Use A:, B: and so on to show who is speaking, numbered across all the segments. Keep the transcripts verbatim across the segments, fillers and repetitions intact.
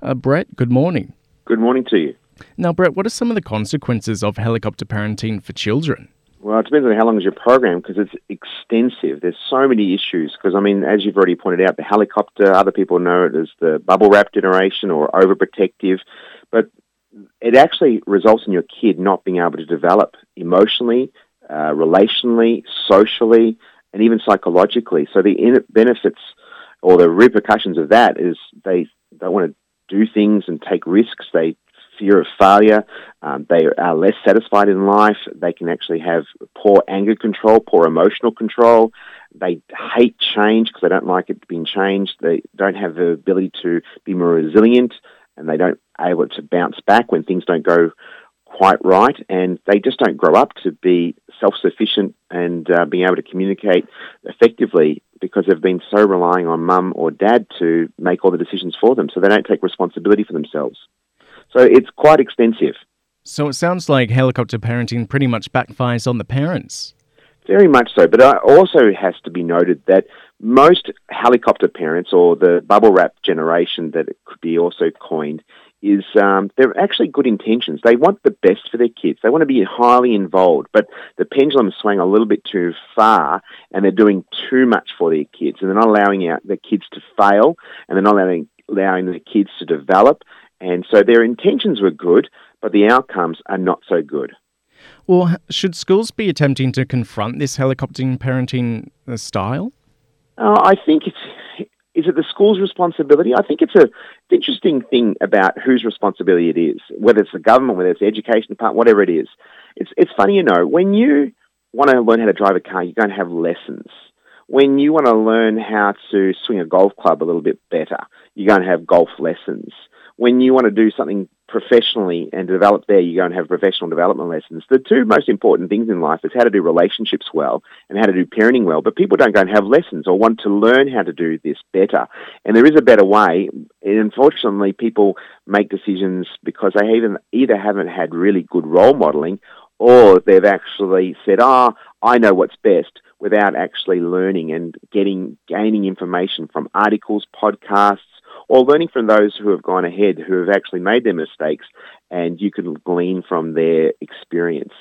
A: Uh, Brett, good morning.
B: Good morning to you.
A: Now, Brett, what are some of the consequences of helicopter parenting for children?
B: Well, it depends on how long is your program because it's extensive. There's so many issues because, I mean, as you've already pointed out, the helicopter, other people know it as the bubble wrap generation or overprotective, but it actually results in your kid not being able to develop emotionally, uh, relationally, socially, and even psychologically. So the in- benefits or the repercussions of that is they don't want to do things and take risks. They fear of failure. Um, they are less satisfied in life. They can actually have poor anger control, poor emotional control. They hate change because they don't like it being changed. They don't have the ability to be more resilient, and they don't able to bounce back when things don't go quite right. And they just don't grow up to be self-sufficient and uh, being able to communicate effectively because they've been so relying on mum or dad to make all the decisions for them. So they don't take responsibility for themselves. So it's quite extensive.
A: So it sounds like helicopter parenting pretty much backfires on the parents.
B: Very much so. But it also has to be noted that most helicopter parents, or the bubble wrap generation that it could be also coined, is um, they're actually good intentions. They want the best for their kids. They want to be highly involved, but the pendulum swung a little bit too far and they're doing too much for their kids, and they're not allowing out their kids to fail, and they're not allowing, allowing their kids to develop. And so their intentions were good, but the outcomes are not so good.
A: Well, should schools be attempting to confront this helicopter parenting style?
B: Uh, I think it's, is it the school's responsibility? I think it's a interesting thing about whose responsibility it is, whether it's the government, whether it's the education department, whatever it is. It's, it's funny, you know, when you want to learn how to drive a car, you're going to have lessons. When you want to learn how to swing a golf club a little bit better, you're going to have golf lessons. When you want to do something professionally and develop there, you're going to have professional development lessons. The two most important things in life is how to do relationships well and how to do parenting well, but people don't go and have lessons or want to learn how to do this better. And there is a better way. And unfortunately, people make decisions because they even either haven't had really good role modeling, or they've actually said, oh, I know what's best, without actually learning and getting gaining information from articles, podcasts, or learning from those who have gone ahead, who have actually made their mistakes, and you can glean from their experience.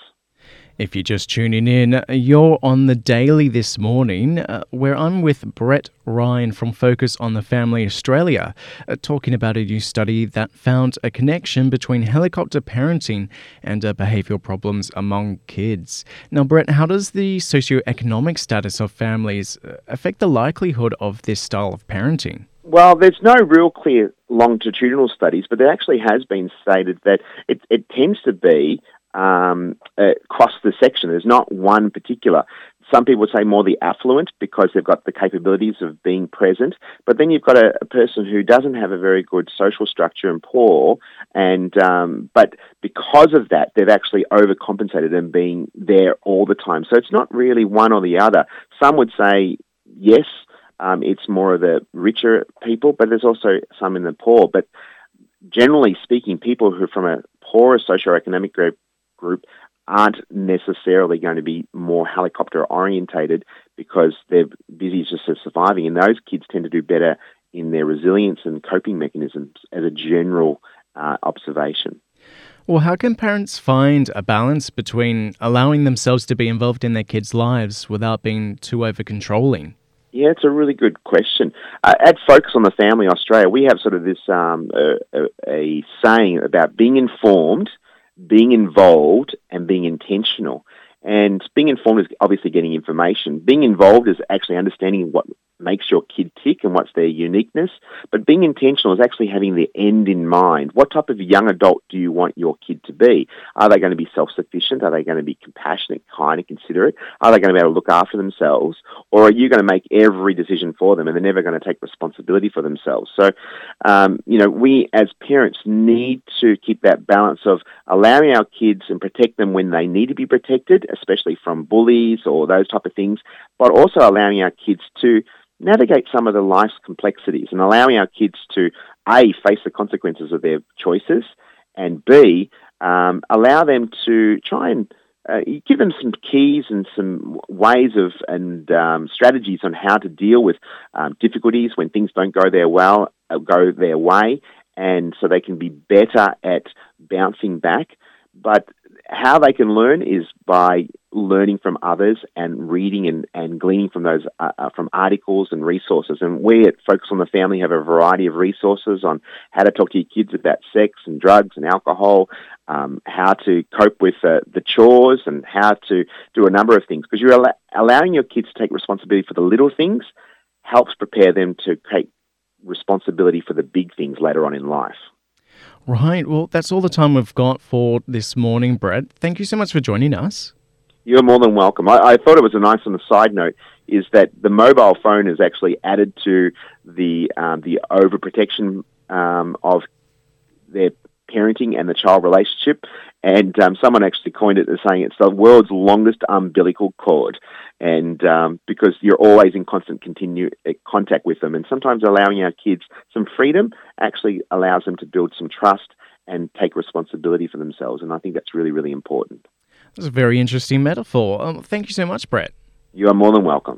A: If you're just tuning in, you're on The Daily this morning, uh, where I'm with Brett Ryan from Focus on the Family Australia, uh, talking about a new study that found a connection between helicopter parenting and uh, behavioural problems among kids. Now, Brett, how does the socioeconomic status of families uh, affect the likelihood of this style of parenting?
B: Well, there's no real clear longitudinal studies, but there actually has been stated that it, it tends to be um, across the section. There's not one particular. Some people say more the affluent because they've got the capabilities of being present, but then you've got a, a person who doesn't have a very good social structure and poor, and um, but because of that, they've actually overcompensated and being there all the time. So it's not really one or the other. Some would say yes. Um, it's more of the richer people, but there's also some in the poor. But generally speaking, people who are from a poorer socioeconomic group, group aren't necessarily going to be more helicopter orientated because they're busy just surviving. And those kids tend to do better in their resilience and coping mechanisms as a general uh, observation.
A: Well, how can parents find a balance between allowing themselves to be involved in their kids' lives without being too over-controlling?
B: Yeah, it's a really good question. Uh, at Focus on the Family Australia, we have sort of this um, a, a, a saying about being informed, being involved, and being intentional. And being informed is obviously getting information. Being involved is actually understanding what makes your kid tick and what's their uniqueness. But being intentional is actually having the end in mind. What type of young adult do you want your kid to be? Are they going to be self-sufficient? Are they going to be compassionate, kind, and considerate? Are they going to be able to look after themselves? Or are you going to make every decision for them and they're never going to take responsibility for themselves? So, um, you know, we as parents need to keep that balance of allowing our kids and protect them when they need to be protected, especially from bullies or those type of things, but also allowing our kids to navigate some of the life's complexities and allowing our kids to, A, face the consequences of their choices, and B, um, allow them to try and uh, give them some keys and some ways of and um, strategies on how to deal with um, difficulties when things don't go their well, uh, go their way, and so they can be better at bouncing back. But how they can learn is by learning from others and reading and, and gleaning from those uh, from articles and resources. And we at Focus on the Family have a variety of resources on how to talk to your kids about sex and drugs and alcohol, um, how to cope with uh, the chores, and how to do a number of things. Because you're al- allowing your kids to take responsibility for the little things helps prepare them to take responsibility for the big things later on in life.
A: Right. Well, that's all the time we've got for this morning, Brett. Thank you so much for joining us.
B: You're more than welcome. I, I thought it was a nice on the side note is that the mobile phone is actually added to the um, the overprotection um, of their parenting and the child relationship. And um, someone actually coined it as saying it's the world's longest umbilical cord. And um, because you're always in constant continue contact with them. And sometimes allowing our kids some freedom actually allows them to build some trust and take responsibility for themselves. And I think that's really, really important.
A: That's a very interesting metaphor. Um, thank you so much, Brett.
B: You are more than welcome.